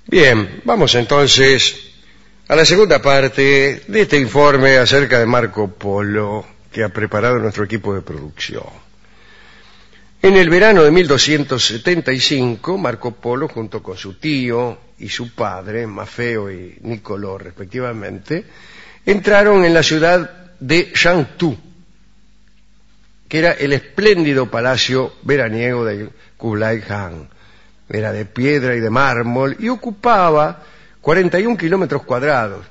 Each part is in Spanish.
Bien, vamos entonces a la segunda parte de este informe acerca de Marco Polo que ha preparado nuestro equipo de producción. En el verano de 1275, Marco Polo, junto con su tío y su padre, Maffeo y Nicolò respectivamente, entraron en la ciudad de Chengdu, que era el espléndido palacio veraniego de Kublai Khan. Era de piedra y de mármol y ocupaba 41 kilómetros cuadrados.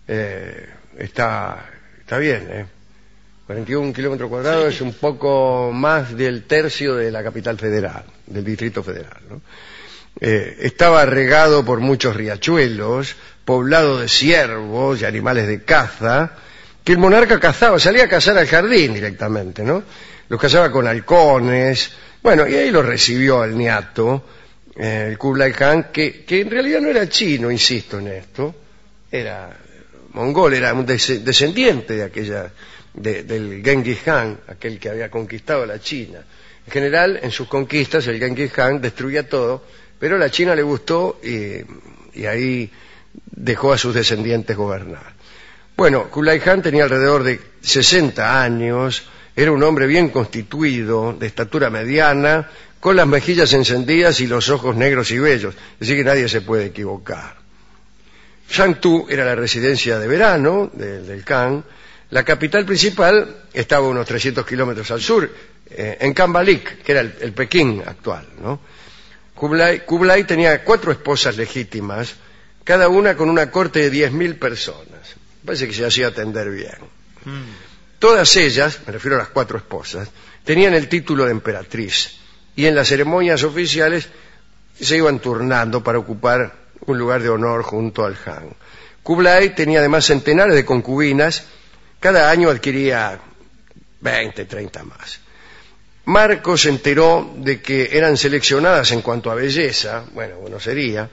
Está bien, ¿eh? 41 kilómetros cuadrados es un poco más del tercio de la capital federal, del Distrito Federal, ¿no? Estaba regado por muchos riachuelos, poblado de ciervos y animales de caza, que el monarca cazaba, salía a cazar al jardín directamente, ¿no? Los cazaba con halcones, bueno, y ahí lo recibió el niato, el Kublai Khan, que en realidad no era chino, insisto en esto, era mongol, era un descendiente de del Genghis Khan, aquel que había conquistado la China. En general, en sus conquistas, el Genghis Khan destruía todo, pero a la China le gustó y ahí dejó a sus descendientes gobernar. Bueno, Kublai Khan tenía alrededor de 60 años, era un hombre bien constituido, de estatura mediana, con las mejillas encendidas y los ojos negros y bellos, así que nadie se puede equivocar. Chengdu era la residencia de verano del Khan. La capital principal estaba a unos 300 kilómetros al sur, en Kambalik, que era el Pekín actual, ¿no? Kublai tenía 4 esposas legítimas, cada una con una corte de 10.000 personas. Parece que se hacía atender bien. Todas ellas, me refiero a las 4 esposas, tenían el título de emperatriz y en las ceremonias oficiales se iban turnando para ocupar un lugar de honor junto al Khan. Kublai tenía además centenares de concubinas, cada año adquiría 20, 30 más. Marco se enteró de que eran seleccionadas en cuanto a belleza, bueno sería,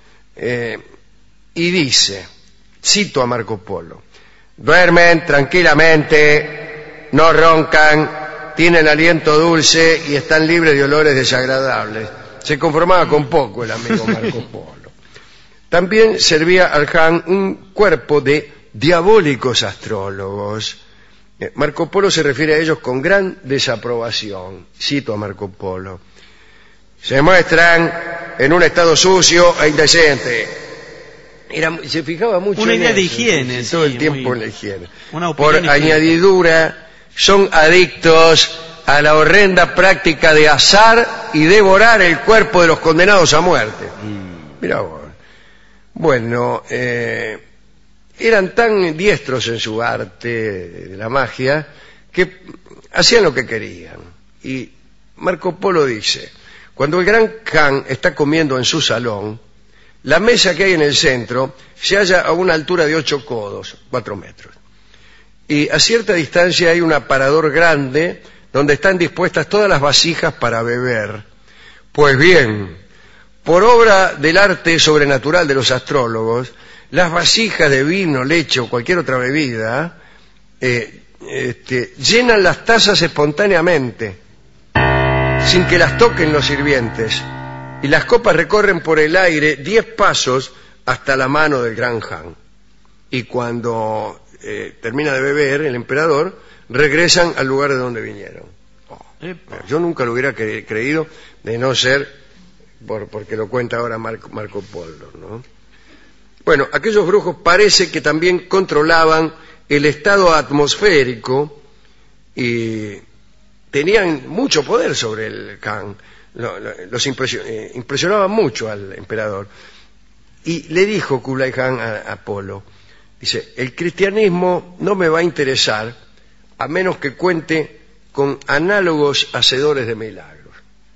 y dice, cito a Marco Polo: duermen tranquilamente, no roncan, tienen aliento dulce y están libres de olores desagradables. Se conformaba con poco el amigo Marco Polo. También servía al Khan un cuerpo de diabólicos astrólogos. Marco Polo se refiere a ellos con gran desaprobación. Cito a Marco Polo: se muestran en un estado sucio e indecente. Se fijaba mucho una en idea eso, de higiene, todo el sí, tiempo en la higiene. Por añadidura, son adictos a la horrenda práctica de asar y devorar el cuerpo de los condenados a muerte. Mirá vos. Bueno, eran tan diestros en su arte de la magia que hacían lo que querían. Y Marco Polo dice: cuando el gran Khan está comiendo en su salón, la mesa que hay en el centro se halla a una altura de 8 codos, 4 metros. Y a cierta distancia hay un aparador grande donde están dispuestas todas las vasijas para beber. Pues bien, por obra del arte sobrenatural de los astrólogos, las vasijas de vino, leche o cualquier otra bebida llenan las tazas espontáneamente, sin que las toquen los sirvientes, y las copas recorren por el aire 10 pasos hasta la mano del gran Khan. Y cuando termina de beber el emperador, regresan al lugar de donde vinieron. Yo nunca lo hubiera creído, de no ser porque lo cuenta ahora Marco Polo, ¿no? Bueno, aquellos brujos parece que también controlaban el estado atmosférico y tenían mucho poder sobre el Khan. Los impresionaban mucho al emperador. Y le dijo Kublai Khan a Polo, dice: el cristianismo no me va a interesar a menos que cuente con análogos hacedores de milagros.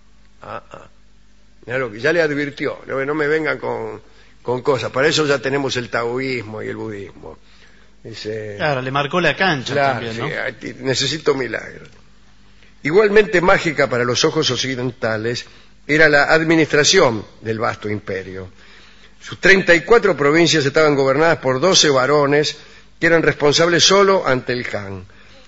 Ya le advirtió, no me vengan con cosas, para eso ya tenemos el taoísmo y el budismo. Dice, claro, le marcó la cancha, claro, también, ¿no? Sí, necesito milagros. Igualmente mágica para los ojos occidentales era la administración del vasto imperio. Sus 34 provincias estaban gobernadas por 12 varones que eran responsables solo ante el Khan.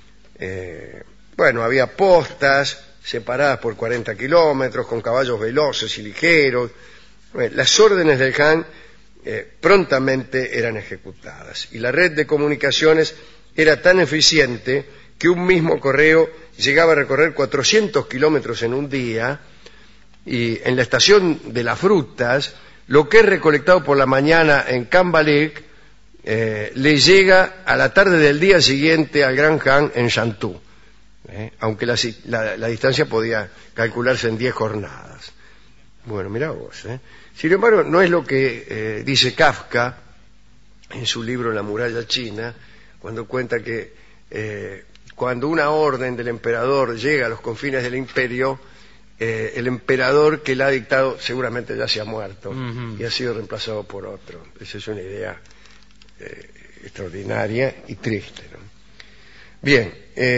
Había postas separadas por 40 kilómetros con caballos veloces y ligeros, Las órdenes del Khan prontamente eran ejecutadas y la red de comunicaciones era tan eficiente que un mismo correo llegaba a recorrer 400 kilómetros en un día, y en la estación de las frutas, lo que es recolectado por la mañana en Kambalik le llega a la tarde del día siguiente al Gran Khan en Shantou, aunque la distancia podía calcularse en 10 jornadas. Bueno, mirá vos. Sin embargo, no es lo que dice Kafka en su libro La muralla china, cuando cuenta que cuando una orden del emperador llega a los confines del imperio, el emperador que la ha dictado seguramente ya se ha muerto y ha sido reemplazado por otro. Esa es una idea extraordinaria y triste, ¿no? Bien,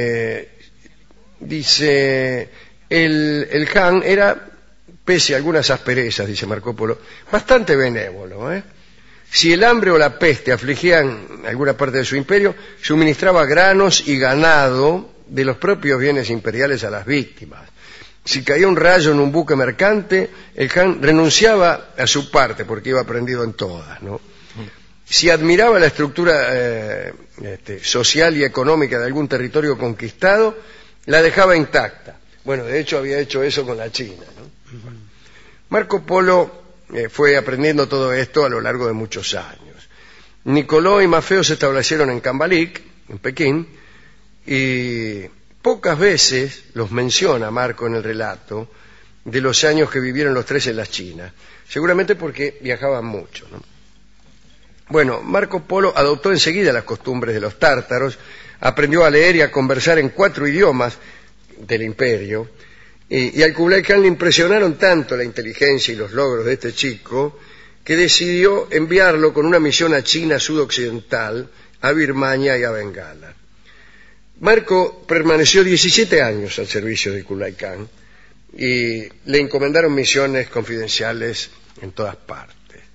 dice, el Khan era, pese a algunas asperezas, dice Marco Polo, bastante benévolo. Si el hambre o la peste afligían alguna parte de su imperio, suministraba granos y ganado de los propios bienes imperiales a las víctimas. Si caía un rayo en un buque mercante, el Khan renunciaba a su parte, porque iba prendido en todas, ¿no? Si admiraba la estructura social y económica de algún territorio conquistado, la dejaba intacta. Bueno, de hecho había hecho eso con la China, ¿no? Marco Polo fue aprendiendo todo esto a lo largo de muchos años. Nicoló y Maffeo se establecieron en Kambalik, en Pekín, y pocas veces los menciona Marco en el relato de los años que vivieron los tres en la China, seguramente porque viajaban mucho, ¿no? Bueno, Marco Polo adoptó enseguida las costumbres de los tártaros, aprendió a leer y a conversar en 4 idiomas del imperio, y al Kublai Khan le impresionaron tanto la inteligencia y los logros de este chico que decidió enviarlo con una misión a China sudoccidental, a Birmania y a Bengala. Marco permaneció 17 años al servicio de Kublai Khan y le encomendaron misiones confidenciales en todas partes.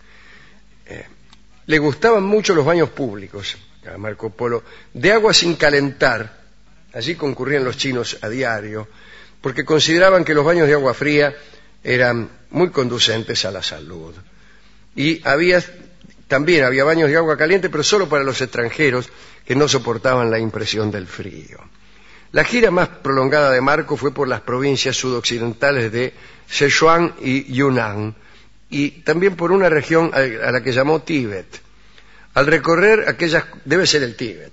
Le gustaban mucho los baños públicos a Marco Polo, de agua sin calentar. Allí concurrían los chinos a diario, porque consideraban que los baños de agua fría eran muy conducentes a la salud. Y también había baños de agua caliente, pero solo para los extranjeros que no soportaban la impresión del frío. La gira más prolongada de Marco fue por las provincias sudoccidentales de Sichuan y Yunnan, y también por una región a la que llamó Tíbet. Al recorrer aquellas... debe ser el Tíbet.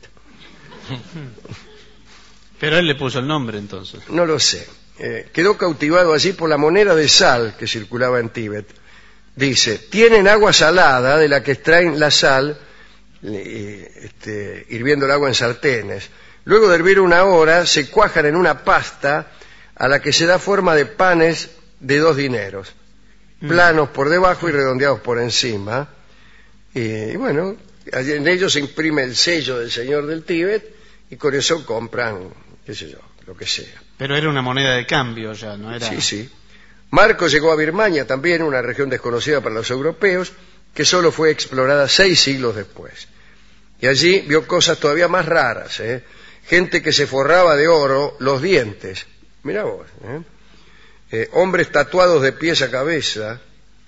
Pero él le puso el nombre entonces. No lo sé. Quedó cautivado allí por la moneda de sal que circulaba en Tíbet. Dice, tienen agua salada de la que extraen la sal, hirviendo el agua en sartenes. Luego de hervir 1 hora, se cuajan en una pasta a la que se da forma de panes de 2 dineros. Planos por debajo y redondeados por encima. Y bueno, en ellos se imprime el sello del señor del Tíbet y con eso compran, qué sé yo, lo que sea. Pero era una moneda de cambio ya, ¿no era? Sí, sí. Marco llegó a Birmania también, una región desconocida para los europeos, que solo fue explorada 6 siglos después. Y allí vio cosas todavía más raras, gente que se forraba de oro los dientes. Mirá vos, hombres tatuados de pies a cabeza,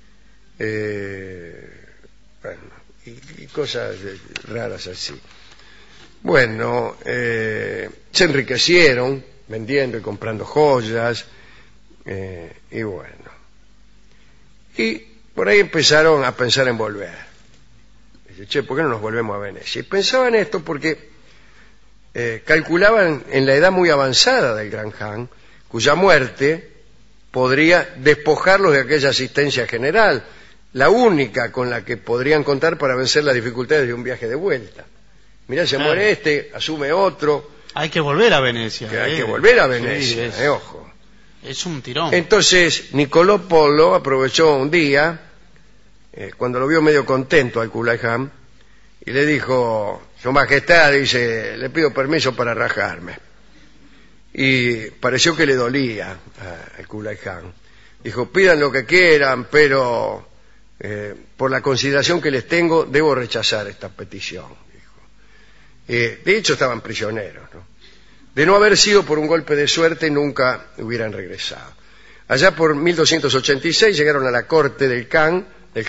bueno, y cosas raras así. Bueno, se enriquecieron vendiendo y comprando joyas, y bueno. Y por ahí empezaron a pensar en volver. Dice, che, ¿por qué no nos volvemos a Venecia? Y pensaban esto porque calculaban en la edad muy avanzada del Gran Khan, cuya muerte podría despojarlos de aquella asistencia general, la única con la que podrían contar para vencer las dificultades de un viaje de vuelta. Mirá, se muere este, asume otro. Hay que volver a Venecia. Hay que volver a Venecia, sí, ojo. Es un tirón. Entonces, Nicolò Polo aprovechó un día, cuando lo vio medio contento al Kublai Khan, y le dijo, Su Majestad, dice, le pido permiso para rajarme. Y pareció que le dolía al Kublai Khan. Dijo, pidan lo que quieran, pero por la consideración que les tengo, debo rechazar esta petición. Dijo. De hecho, estaban prisioneros, ¿no? De no haber sido por un golpe de suerte, nunca hubieran regresado. Allá por 1286 llegaron a la corte del Khan,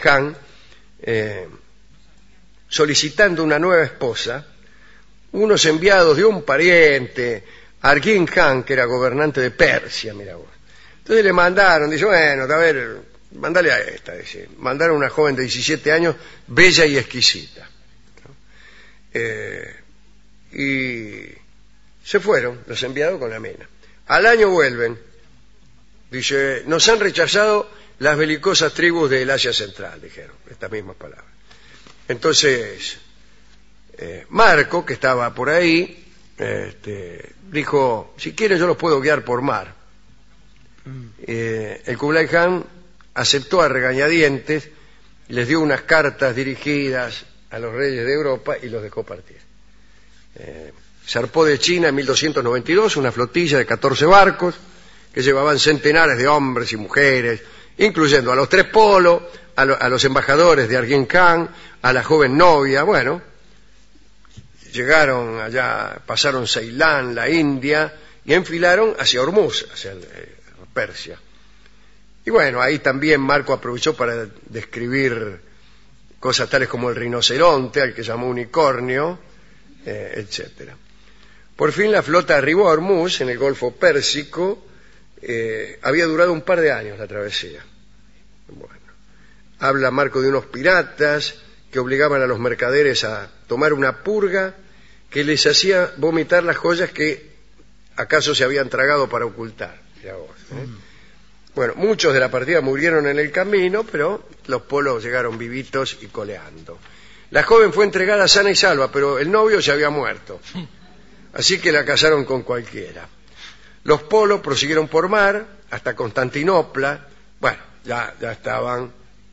solicitando una nueva esposa, unos enviados de un pariente, Arghim Khan, que era gobernante de Persia, mira vos. Entonces le mandaron, dice, bueno, a ver, mandale a esta, dice. Mandaron a una joven de 17 años, bella y exquisita. Y se fueron los enviados con la mina. Al año vuelven, dice, nos han rechazado las belicosas tribus del Asia Central, dijeron, estas mismas palabras. Entonces, Marco, que estaba por ahí, dijo, si quieren yo los puedo guiar por mar. El Kublai Khan aceptó a regañadientes, les dio unas cartas dirigidas a los reyes de Europa y los dejó partir. Zarpó de China en 1292 una flotilla de 14 barcos que llevaban centenares de hombres y mujeres, incluyendo a los 3 polos, a los embajadores de Arghim Khan, a la joven novia. Bueno, llegaron allá, pasaron Ceilán, la India, y enfilaron hacia Hormuz, hacia Persia. Y bueno, ahí también Marco aprovechó para describir cosas tales como el rinoceronte, al que llamó unicornio, etcétera. Por fin la flota arribó a Hormuz, en el Golfo Pérsico. Había durado un par de años la travesía. Bueno, habla Marco de unos piratas que obligaban a los mercaderes a tomar una purga que les hacía vomitar las joyas que acaso se habían tragado para ocultar. Bueno, muchos de la partida murieron en el camino, pero los polos llegaron vivitos y coleando. La joven fue entregada sana y salva, pero el novio se había muerto, así que la casaron con cualquiera. Los polos prosiguieron por mar hasta Constantinopla. Bueno, ya estaban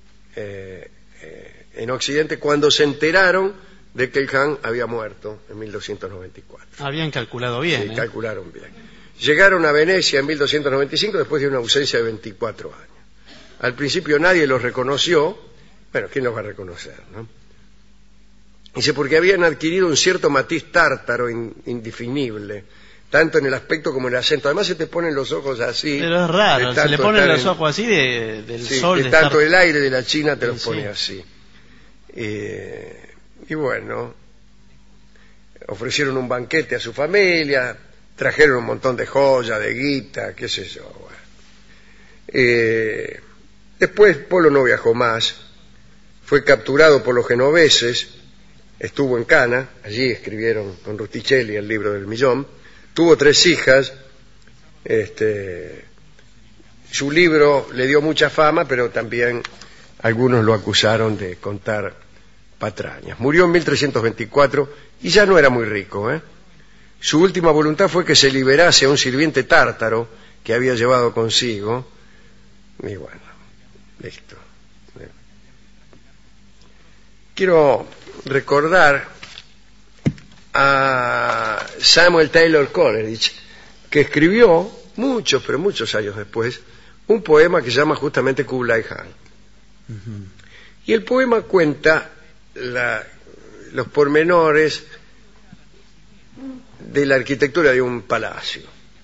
en Occidente cuando se enteraron de que el Khan había muerto en 1294. Habían calculado bien. Sí, calcularon bien. Llegaron a Venecia en 1295 después de una ausencia de 24 años. Al principio nadie los reconoció. Bueno, ¿quién los va a reconocer, no? Dice, porque habían adquirido un cierto matiz tártaro indefinible, tanto en el aspecto como en el acento. Además se te ponen los ojos así. Pero es raro, se le ponen los ojos así del sí, sol. De tanto el aire de la China te los pone así. Y bueno, ofrecieron un banquete a su familia, trajeron un montón de joyas, de guita, qué sé yo. Bueno. Después Polo no viajó más, fue capturado por los genoveses, estuvo en Cana, allí escribieron con Rusticelli el libro del millón, tuvo 3 hijas, su libro le dio mucha fama, pero también algunos lo acusaron de contar patrañas. Murió en 1324 y ya no era muy rico, Su última voluntad fue que se liberase a un sirviente tártaro que había llevado consigo. Y bueno, listo. Quiero recordar a Samuel Taylor Coleridge, que escribió muchos, pero muchos años después, un poema que se llama justamente Kublai Khan. Y el poema cuenta los pormenores de la arquitectura de un palacio.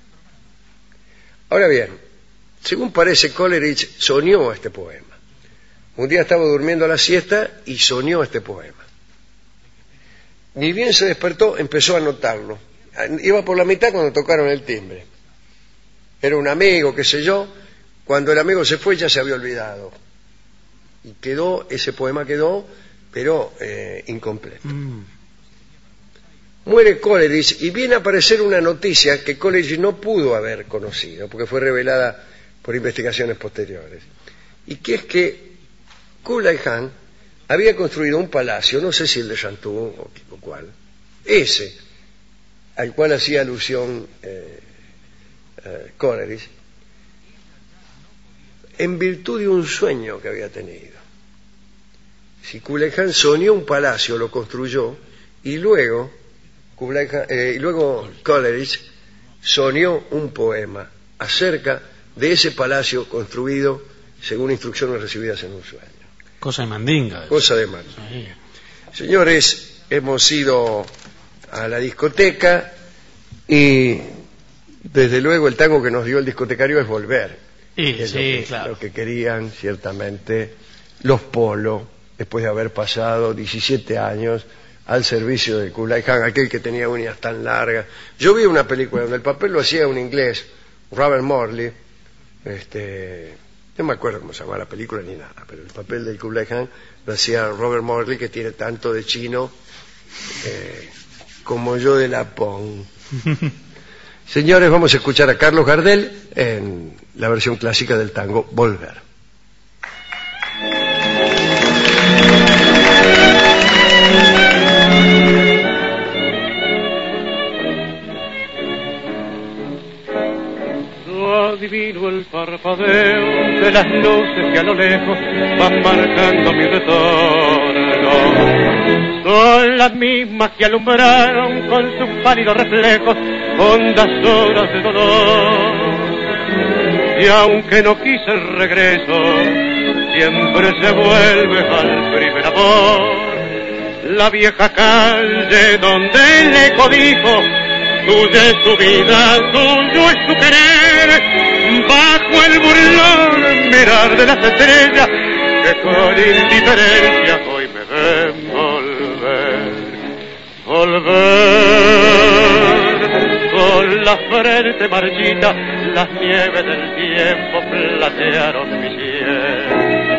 Ahora bien, según parece, Coleridge soñó este poema. Un día estaba durmiendo a la siesta y soñó este poema. Ni bien se despertó, empezó a anotarlo. Iba por la mitad cuando tocaron el timbre. Era un amigo, qué sé yo. Cuando el amigo se fue ya se había olvidado. Y ese poema quedó, pero incompleto. Muere Coleridge y viene a aparecer una noticia que Coleridge no pudo haber conocido, porque fue revelada por investigaciones posteriores. Y que es que Kublai Khan había construido un palacio, no sé si el de Chantou o cuál, ese, al cual hacía alusión Coleridge, en virtud de un sueño que había tenido. Si Kublai Khan soñó un palacio, lo construyó, y luego Coleridge soñó un poema acerca de ese palacio construido según instrucciones recibidas en un sueño. Cosa de mandinga. Cosa de mandinga. Sí. Señores, hemos ido a la discoteca y desde luego el tango que nos dio el discotecario es Volver. Claro. Lo que querían, ciertamente, los Polo, después de haber pasado 17 años al servicio de Kublai Khan, aquel que tenía uñas tan largas. Yo vi una película donde el papel lo hacía un inglés, Robert Morley, no me acuerdo cómo se llama la película ni nada, pero el papel del Kublai Khan lo hacía Robert Morley, que tiene tanto de chino como yo de Lapón. Señores, vamos a escuchar a Carlos Gardel en la versión clásica del tango Volver. Adivino el parpadeo de las luces que a lo lejos van marcando mi retorno. Son las mismas que alumbraron con sus pálidos reflejos hondas horas de dolor. Y aunque no quise el regreso, siempre se vuelve al primer amor. La vieja calle donde el eco dijo: tuya es su vida, tuyo es su querer, bajo el burlón mirar de las estrellas que con indiferencia hoy me ven volver, con la frente marchita, las nieves del tiempo platearon mi piel,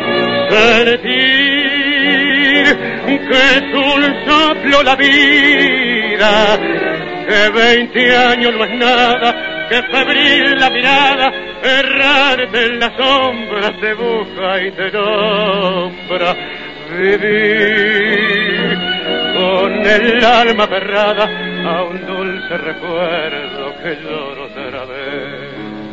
sentir que es un soplo la vida, que 20 años no es nada, que febril la mirada, errarte en la sombra te busca y te nombra. Vivir con el alma aferrada a un dulce recuerdo que lloro otra vez.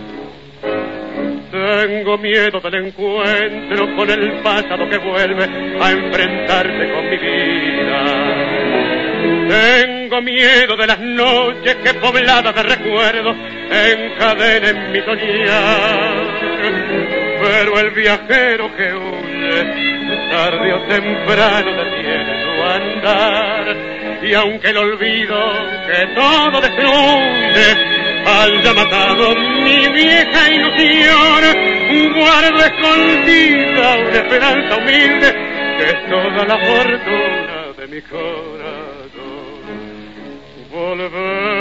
Tengo miedo del encuentro con el pasado que vuelve a enfrentarse con mi vida. Tengo miedo de las noches que pobladas de recuerdos encadenen mi soñar. Pero el viajero que huye, tarde o temprano detiene su andar. Y aunque el olvido que todo destruye haya matado mi vieja ilusión, guardo escondida una esperanza humilde que es toda la fortuna de mi corazón. Volver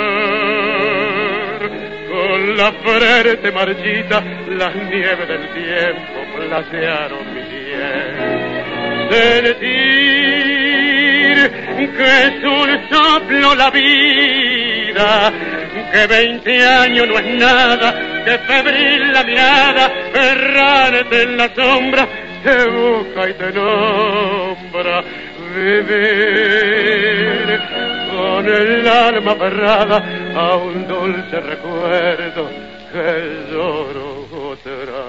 con la frente marchita, las nieves del tiempo platearon mi piel. Sentir que es un soplo la vida, que 20 años no es nada, que febril la mirada, errarte en la sombra, te busca y te nombra. Vivir con el alma aferrada a un dulce recuerdo que lloro otra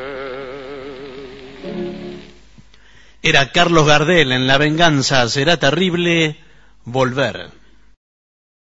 vez. Era Carlos Gardel en La venganza será terrible, Volver.